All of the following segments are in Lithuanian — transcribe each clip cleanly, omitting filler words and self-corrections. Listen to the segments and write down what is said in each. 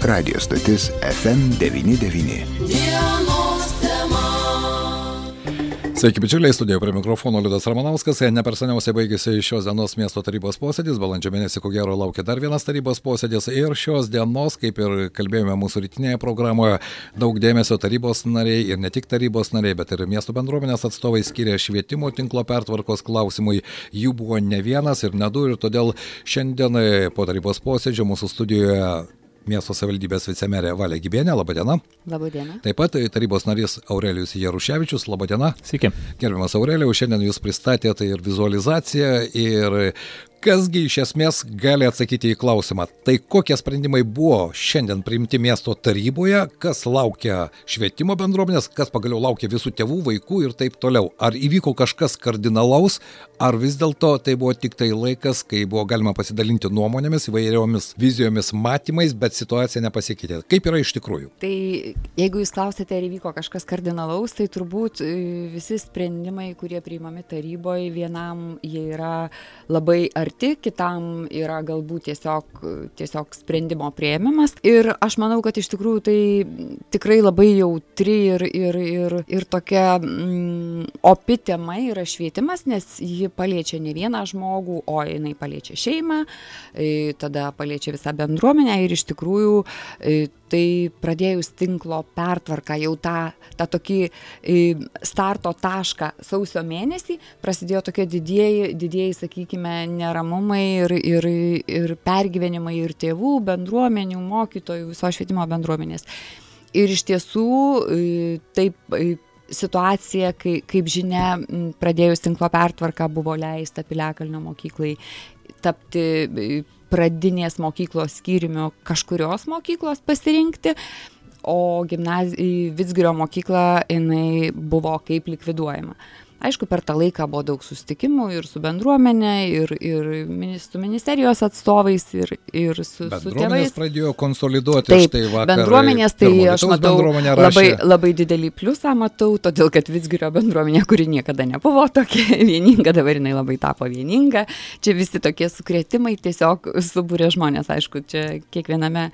Radio stotis FM99. Sveiki, bičiuliai, studijoje prie mikrofono Liudas Ramanauskas. Ne per seniausiai baigėsi šios dienos miesto tarybos posėdis. Balandžio mėnesį, ko gero, laukia dar vienas tarybos posėdis. Ir šios dienos, kaip ir kalbėjome mūsų rytinėje programoje, daug dėmesio tarybos nariai ir ne tik tarybos nariai, bet ir miesto bendruomenės atstovai skiria švietimo tinklo pertvarkos klausimui. Jų buvo ne vienas ir ne du, ir todėl šiandien po tarybos posėdžio mūsų studijoje miesto savivaldybės vicemerė Valė Gibienė. Labadiena. Labadiena. Taip pat tarybos narys Aurelijus Jaruševičius. Labadiena. Sveiki. Gerbiamas Aurelijau, šiandien jūs pristatėte ir vizualizaciją, ir kasgi iš esmės gali atsakyti į klausimą. Tai kokie sprendimai buvo šiandien priimti miesto taryboje, kas laukia švietimo bendruomenės, kas pagaliau laukia visų tėvų, vaikų ir taip toliau. Ar įvyko kažkas kardinalaus, ar vis dėlto tai buvo tik tai laikas, kai buvo galima pasidalinti nuomonėmis, įvairiomis vizijomis, matymais, bet situacija nepasikeitė. Kaip yra iš tikrųjų? Tai jeigu jūs klausėte, ar įvyko kažkas kardinalaus, tai turbūt visi sprendimai, kurie priimami taryboje, vienam jie yra labai arti, kitam yra galbūt tiesiog sprendimo priėmimas. Ir aš manau, kad iš tikrųjų tai tikrai labai jautri ir tokia opi tema yra švietimas, nes ji paliečia ne vieną žmogų, o jinai paliečia šeimą, tada paliečia visą bendruomenę ir iš tikrųjų tai pradėjus tinklo pertvarką, jau tą tokį starto tašką sausio mėnesį, prasidėjo tokie didieji, sakykime, neramumai ir pergyvenimai ir tėvų, bendruomenių, mokytojų, viso švietimo bendruomenės. Ir iš tiesų taip situacija, kaip žinia, pradėjus tinklo pertvarką buvo leista Piliakalnio mokyklai tapti pradinės mokyklos skyriumi kažkurios mokyklos pasirinkti, o Vidzgirio mokykla jinai buvo kaip likviduojama. Aišku, per tą laiką buvo daug susitikimų ir su bendruomenė, ir su ministerijos atstovais, ir su tėvais. Bendruomenės pradėjo konsoliduoti. Taip, štai vakar. Bendruomenės, tai aš matau labai didelį pliusą, matau, todėl kad Vidzgirio bendruomenė, kuri niekada nebuvo tokia vieninga, dabar jinai labai tapo vieninga. Čia visi tokie sukrėtimai tiesiog subūrė žmonės. Aišku, čia kiekviename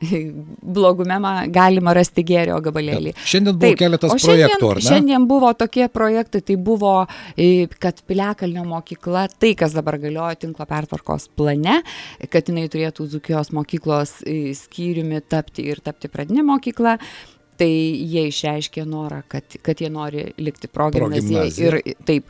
blogume galima rasti gėrio gabalėlį. Šiandien buvo keletas projektų, ar ne? Šiandien buvo tokie projektai, tai buvo, kad Piliakalnio mokykla, tai kas dabar galiojo tinklo pertvarkos plane, kad jinai turėtų Dzūkijos mokyklos skyriumi tapti pradinė mokykla, tai jie išreiškė norą, kad jie nori likti progimnazija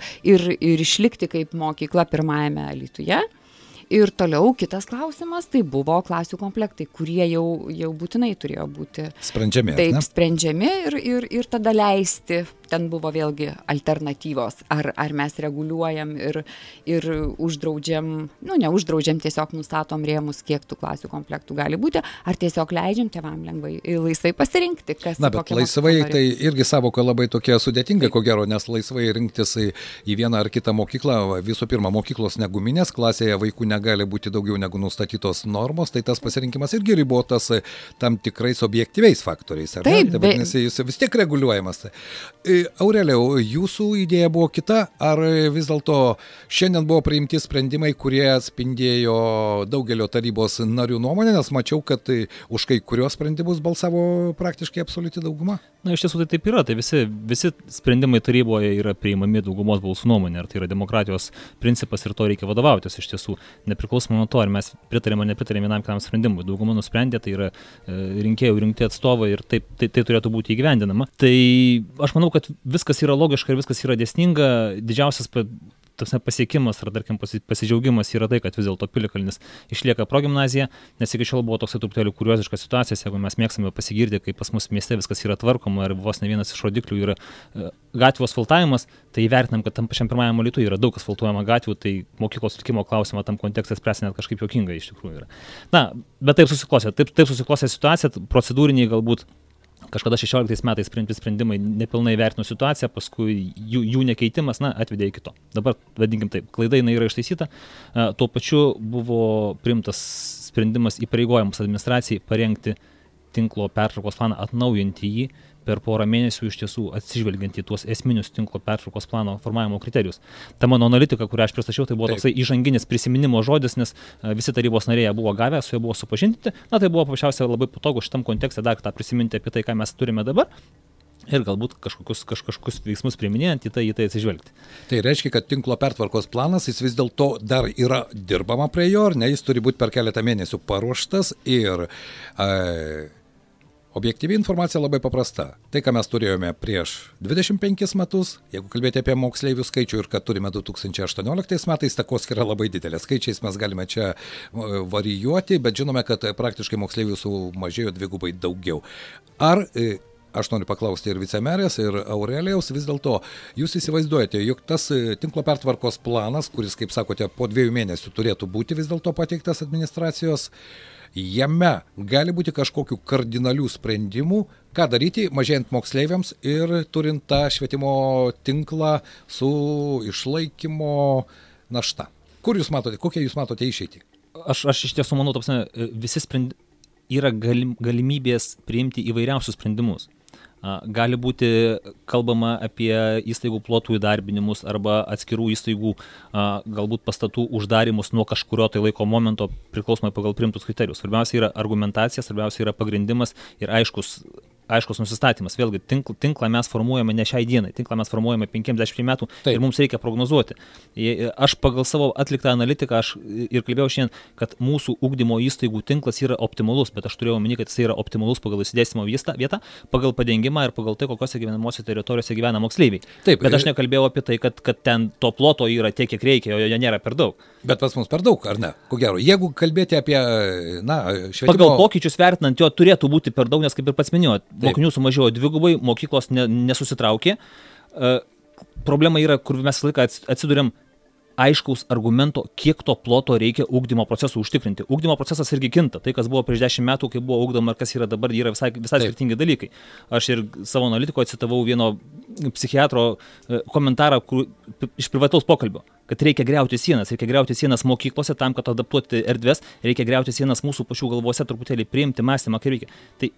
ir išlikti kaip mokykla pirmajame Alytuje. Ir toliau kitas klausimas, tai buvo klasių komplektai, kurie jau būtinai turėjo būti sprendžiami. Taip, sprendžiami ir tada leisti. Ten buvo vėlgi alternatyvos, ar mes reguliuojam ir uždraudžiam, neuždraudžiam, tiesiog nustatom rėmus, kiek tų klasių komplektų gali būti, ar tiesiog leidžiam tėvam laisvai pasirinkti, kas. Na, bet laisvai tai irgi savoka labai tokia sudėtinga, ko gero, nes laisvai rinktis į vieną ar kitą mokyklą, visų pirma, mokyklos neguminės, klasėje vaikų negali būti daugiau negu nustatytos normos, tai tas pasirinkimas irgi ribotas tam tikrais objektyviais faktoriais. Taip, vadinasi, jis vis tiek reguliuojamas. Aurelijau, jūsų idėja buvo kita, ar vis dėlto šiandien buvo priimti sprendimai, kurie atspindėjo daugelio tarybos narių nuomonę, nes mačiau, kad už kai kurios sprendimus balsavo praktiškai absoliuti dauguma? Na, iš tiesų tai taip yra, tai visi sprendimai taryboje yra priimami daugumos balsų nuomonė, ar tai yra demokratijos principas ir to reikia vadovautis iš tiesų, nepriklausomai nuo to, ar mes pritarėme ar nepritarėme vienam kitam sprendimui. Dauguma nusprendė, tai yra rinkėjų rinkti atstovai ir taip tai turėtų būti įgyvendinama. Tai aš manau, kad viskas yra logiška ir viskas yra dėsninga. Didžiausias pasiekimas ar, tarkim, pasidžiaugimas yra tai, kad vis dėlto Piliakalnis išlieka progimnazija, nes iki šiol buvo toks truputėlį kurioziškas situacijas, jeigu mes mėgstame pasigirti, kaip pas mus mieste viskas yra tvarkoma ir vos ne vienas iš rodiklių yra gatvių asfaltavimas, tai įvertinam, kad tam pačiam pirmajam Alytuje yra daug asfaltuojama gatvių, tai mokyklos likimo klausimą tam kontekste spręsti net kažkaip juokingai iš tikrųjų yra. Na, bet taip susiklostė situacija, procedūriniai galbūt kažkada 16 metais priimti sprendimai nepilnai vertino situaciją, paskui jų nekeitimas, atvedė iki to. Dabar, vadinkim taip, klaida jinai yra ištaisyta, tuo pačiu buvo priimtas sprendimas įpareigojimas administracijai parengti tinklo pertvarkos planą, atnaujinti jį per porą mėnesių iš tiesų atsižvelgiant į tuos esminius tinklo pertvarkos plano formavimo kriterijus. Ta mano analitika, kurią aš pristačiau, tai buvo toksai įžanginis prisiminimo žodis, nes visi tarybos nariai buvo gavę, su juo buvo supažindinti. Na, tai buvo paprasčiausiai labai patogu šitam kontekste dar tą prisiminti apie tai, ką mes turime dabar. Ir galbūt kažkokius veiksmus priiminėjant į tai atsižvelgti. Tai reiškia, kad tinklo pertvarkos planas, jis vis dėlto dar yra dirbama prie jo, ar ne, jis turi būti per keletą mėnesių paruoštas ir objektyvi informacija labai paprasta. Tai, ką mes turėjome prieš 25 metus, jeigu kalbėti apie moksleivių skaičių ir kad turime 2018 metais, takoskyra labai didelė. Skaičiais mes galime čia varijuoti, bet žinome, kad praktiškai moksleivių sumažėjo dvigubai daugiau. Ar aš noriu paklausti ir vicemerės, ir Aurelijaus, vis dėlto jūs įsivaizduojate, jog tas tinklo pertvarkos planas, kuris, kaip sakote, po 2 mėnesių turėtų būti vis dėlto pateiktas administracijos, jame gali būti kažkokių kardinalių sprendimų, ką daryti mažėjant moksleiviams ir turint tą švietimo tinklą su išlaikymo našta. Kur jūs matote, kokią jūs matote išeitį? Aš iš tiesų manau, visi yra galimybės priimti įvairiausius sprendimus. Gali būti kalbama apie įstaigų plotų įdarbinimus arba atskirų įstaigų galbūt pastatų uždarimus nuo kažkurio tai laiko momento priklausomai pagal priimtus kriterijus. Svarbiausia yra argumentacija, svarbiausia yra pagrindimas ir aiškus nusistatymas. Vėlgi, tinklą mes formuojame ne šiai dienai, tinklą mes formuojame 50 metų. Taip. Ir mums reikia prognozuoti. Aš pagal savo atliktą analitiką, aš ir kalbėjau šiandien, kad mūsų ugdymo įstaigų tinklas yra optimalus, bet aš turėjau omeny, kad jis yra optimalus pagal įsidėstymo vietą, pagal padengimą ir pagal tai, kokiose gyvenamose teritorijose gyvena moksleiviai. Taip. Bet aš nekalbėjau apie tai, kad ten to ploto yra tiek, kiek reikia, o jo nėra per daug. Bet pas mus per daug, ar ne? Ko gero, jeigu kalbėti apie, švietimo... Pagal pokyčius vertinant, jo turėtų būti per daug, nes kaip ir pats minėjot, mokinių sumažėjo dvigubai, mokyklos nesusitraukė. Problema yra, kur mes laiką atsiduriam aiškaus argumento, kiek to ploto reikia ugdymo procesų užtikrinti. Ugdymo procesas irgi kinta. Tai, kas buvo prieš 10 metų, kai buvo ugdoma ir kas yra dabar, yra visai skirtingi dalykai. Aš ir savo analitikoje citavau vieno psichiatro komentarą iš privataus pokalbio, kad reikia griauti sienas mokyklose tam, kad adaptuoti erdves, reikia griauti sienas mūsų pačių galvose, truputėlį priimti mąstymą, kaip reikia. Tai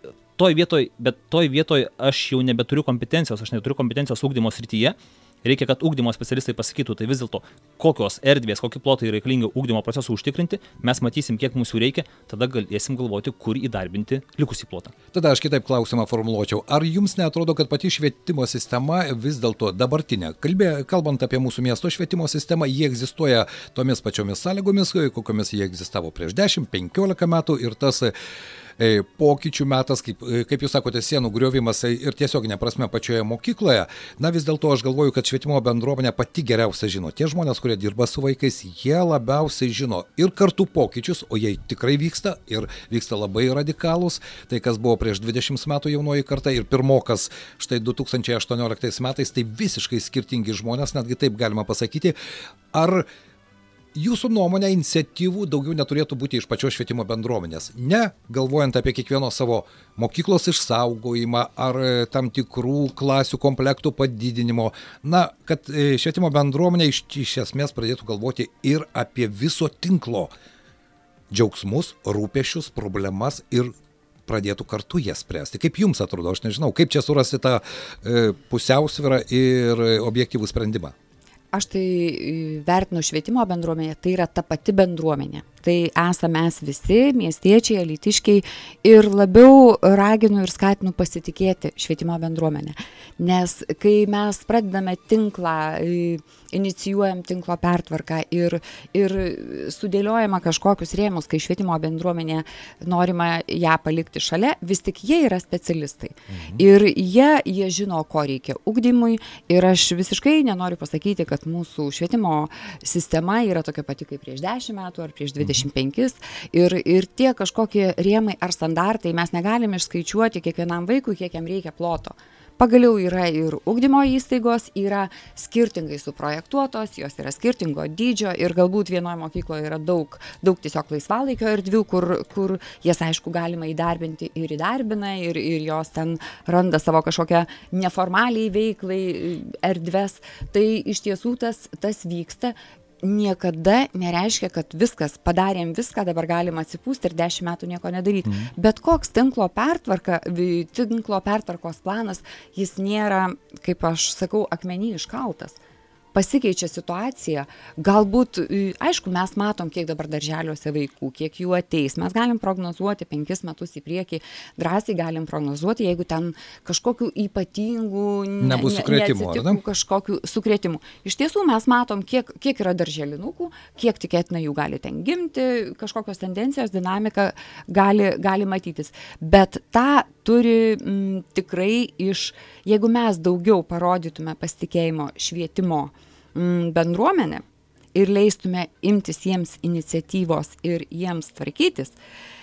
toj vietoj aš jau nebeturiu kompetencijos, aš neturiu kompetencijos ugdymo srityje. Reikia, kad ugdymo specialistai pasakytų, tai vis dėlto kokios erdvės, kokie plotai reikalingi ugdymo procesų užtikrinti, mes matysim, kiek mūsų reikia, tada galėsim galvoti, kur įdarbinti likusį plotą. Tada aš kitaip klausimą formuluočiau. Ar jums neatrodo, kad pati švietimo sistema vis dėlto dabartinė, kalbant apie mūsų miesto švietimo sistemą, jie egzistuoja tomis pačiomis sąlygomis, kokiomis jie egzistavo prieš 10-15 metų ir tas pokyčių metas, kaip jūs sakote, sienų griovimas ir tiesioginė prasme pačioje mokykloje, na vis dėlto aš galvoju, kad švietimo bendruomenė pati geriausia žino. Tie žmonės, kurie dirba su vaikais, jie labiausiai žino ir kartų pokyčius, o jie tikrai vyksta ir vyksta labai radikalūs. Tai, kas buvo prieš 20 metų jaunoji karta ir pirmokas štai 2018 metais, tai visiškai skirtingi žmonės, netgi taip galima pasakyti. Ar jūsų nuomonė iniciatyvų daugiau neturėtų būti iš pačios švietimo bendruomenės? Ne galvojant apie kiekvieno savo mokyklos išsaugojimą ar tam tikrų klasių komplektų padidinimo. Na, kad švietimo bendruomenė iš esmės pradėtų galvoti ir apie viso tinklo džiaugsmus, rūpesčius, problemas ir pradėtų kartu jas spręsti. Kaip jums atrodo? Aš nežinau, kaip čia surasti tą pusiausvyrą ir objektyvų sprendimą? Aš tai vertinu švietimo bendruomenė, tai yra ta pati bendruomenė. Tai esame mes visi, miestiečiai, alytiškiai ir labiau raginu ir skatinu pasitikėti švietimo bendruomenę. Nes kai mes pradedame tinklą, inicijuojam tinklo pertvarką ir sudėliojama kažkokius rėmus, kai švietimo bendruomenė norima ją palikti šalia, vis tik jie yra specialistai. Ir jie žino, ko reikia ugdymui ir aš visiškai nenoriu pasakyti, kad mūsų švietimo sistema yra tokia pati kaip prieš 10 metų ar prieš 25 ir tie kažkokie rėmai ar standartai mes negalime išskaičiuoti kiekvienam vaikui, kiek jam reikia ploto. Pagaliau yra ir ugdymo įstaigos, yra skirtingai suprojektuotos, jos yra skirtingo dydžio ir galbūt vienoje mokykloje yra daug tiesiog laisvalaikio erdvių, kur jas aišku galima įdarbinti ir įdarbina ir jos ten randa savo kažkokią neformaliai veiklai erdves. Tai iš tiesų tas vyksta. niekada nereiškia, kad viskas, padarėm viską, dabar galima atsipūsti ir 10 metų nieko nedaryti. Bet koks tinklo pertvarkos planas, jis nėra, kaip aš sakau, akmenį iškaltas. Pasikeičia situacija, galbūt, aišku, mes matom, kiek dabar darželiuose vaikų, kiek jų ateis, mes galim prognozuoti 5 metus į priekį, drąsiai galim prognozuoti, jeigu ten kažkokių ypatingų neatsitiktų kažkokių sukrėtimų. Iš tiesų mes matom, kiek yra darželinukų, kiek tikėtina jų gali ten gimti, kažkokios tendencijos, dinamika gali matytis. Bet tą turi tikrai jeigu mes daugiau parodytume pasitikėjimo švietimo bendruomenę ir leistume imtis jiems iniciatyvos ir jiems tvarkytis,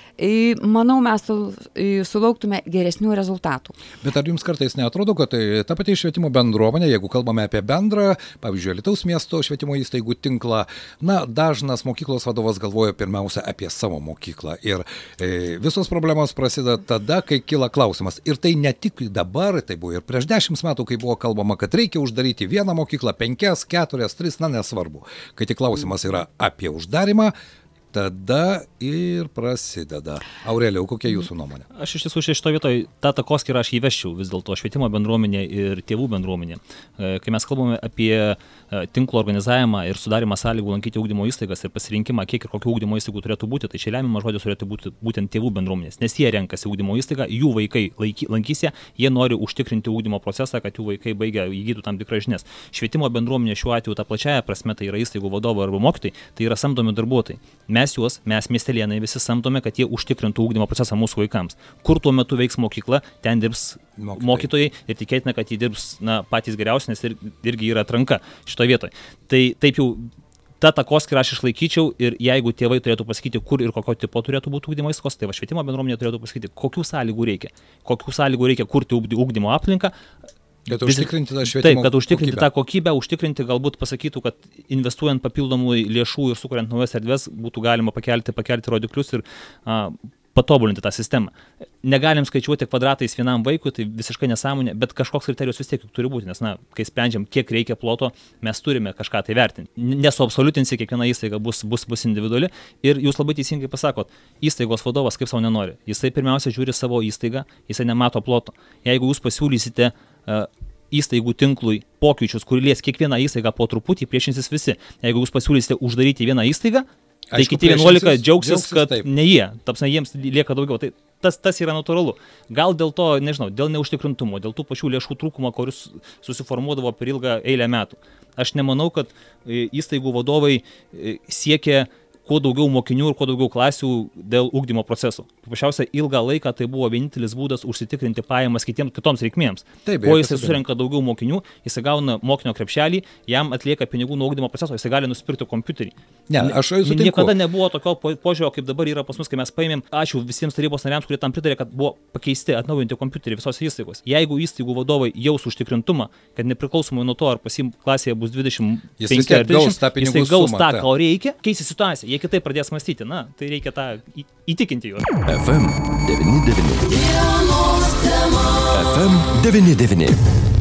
manau, mes sulauktume geresnių rezultatų. Bet ar jums kartais neatrodo, kad ta pati švietimo bendruomenė, jeigu kalbame apie bendrą, pavyzdžiui, Alytaus miesto švietimo įstaigų tinklą, dažnas mokyklos vadovas galvoja pirmiausia apie savo mokyklą. Ir visos problemos prasideda tada, kai kyla klausimas. Ir tai ne tik dabar, tai buvo ir prieš 10 metų, kai buvo kalbama, kad reikia uždaryti vieną mokyklą, 5, 4, 3, nesvarbu. Kai tik klausimas yra apie uždarimą, tada ir prasideda. Aurelijau, kokia jūsų nuomonė? Aš iš tiesų šito vietoje tą takoskyrą aš įvesčiau vis dėlto švietimo bendruomenė ir tėvų bendruomenė. Kai mes kalbame apie tinklo organizavimą ir sudarimą sąlygų lankyti ugdymo įstaigas ir pasirinkimą, kiek ir kokių ugdymo įstaigų turėtų būti, tai čia lemiamas žodis turėtų būti būtent tėvų bendruomenės, nes jie renkasi ugdymo įstaigą, jų vaikai lankys ją, jie nori užtikrinti ugdymo procesą, kad jų vaikai įgytų tam tikras žinias. Švietimo bendruomenė šiuo atveju ta plačiaja prasme tai yra įstaigų vadovai arba mokytojai, tai yra samdomi darbuotojai. Mes miestelėnai visi samdome, kad jie užtikrintų ugdymo procesą mūsų vaikams. Kur tuo metu veiks mokykla, ten dirbs mokytojai ir tikėtina, kad jie dirbs patys geriausi, nes irgi yra atranka šitoje vietoje. Tai taip jau tą takoskyrą aš išlaikyčiau ir jeigu tėvai turėtų pasakyti, kur ir kokio tipo turėtų būti ugdymo įstaigos, tai švietimo bendruomenė turėtų pasakyti, kokių sąlygų reikia kurti ugdymo aplinką. Kad užtikrinti tą švietimo kokybę. Taip, kad užtikrinti tą kokybę, galbūt pasakytų, kad investuojant papildomų lėšų ir sukuriant naujas erdves būtų galima pakelti rodiklius ir patobulinti tą sistemą. Negalim skaičiuoti kvadratais vienam vaikui, tai visiškai nesąmonė, bet kažkoks kriterijus vis tiek turi būti, nes kai sprendžiam, kiek reikia ploto, mes turime kažką tai vertinti. Nesuabsoliutinsi, kiekviena įstaiga bus individuali ir jūs labai teisingai pasakot, įstaigos vadovas kaip savo nenori. Jisai pirmiausia žiūri savo įstaigą, jisai nemato ploto. Jeigu jūs pasiūlysite įstaigų tinklui pokyčius, kur lies kiekvieną įstaigą po truputį, priešinsis visi. Jeigu jūs pasiūlysite uždaryti vieną įstaigą, tai kiti 11 džiaugsis, kad taip. Ne jie, jiems lieka daugiau. Tai tas yra natūralu. Gal dėl to, nežinau, dėl neužtikrintumo, dėl tų pačių lėšų trūkumo, kuris susiformuodavo per ilgą eilę metų. Aš nemanau, kad įstaigų vadovai siekia kuo daugiau mokinių ir kuo daugiau klasių dėl ugdymo proceso. Paprasčiausia, ilgą laiką tai buvo vienintelis būdas užsitikrinti pajamas kitoms reikmėms. Kuo jisai surenka daugiau mokinių, jisai gauna mokinio krepšelį, jam atlieka pinigų nuo ugdymo proceso, jisai gali nusipirkti kompiuterį. Niekada nebuvo tokio požiūrio, kaip dabar yra pas mus, kai mes paėmėm, ačiū visiems tarybos nariams, kurie tam pritarė, kad buvo pakeisti, atnaujinti kompiuterį visose įstaigos. Jeigu įstaigų vadovai jaus užtikrintumą, kad nepriklausomai nuo to, ar pas jį klasėje bus 25 ar 30, jisai gaus tą, ko reikia, keisi situaciją. Jie kitaip pradės mąstyti, tai reikia tą įtikinti juos. FM 99. FM 99.